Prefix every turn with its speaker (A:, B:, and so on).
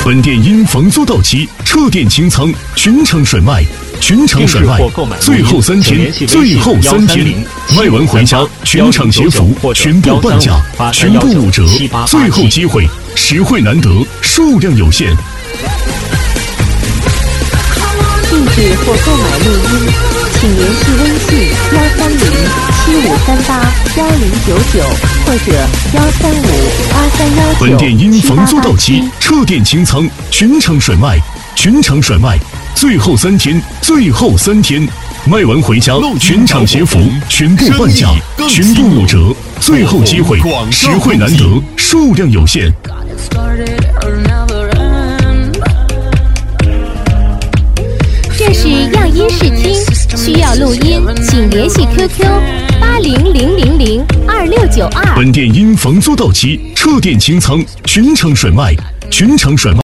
A: 本店因房租到期撤店清仓，全场甩卖，全场甩卖，最后3天，最后3天，卖完回家，全场鞋服全部半价，全部5折，最后机会，实惠难得，数量有限。
B: 订制或购买录音，请联系微信13075381099或者1358319。
A: 本店因房租到期撤店清仓，全场甩卖，全场甩卖，最后3天，最后3天，卖完回家，全场鞋服全部半价，全部5折，最后机会，实惠难得，数量有限。
B: 这是样音试听，需要录音，请联系 QQ8000026992。
A: 本店因房租到期撤店清仓，全场甩卖，全场甩卖。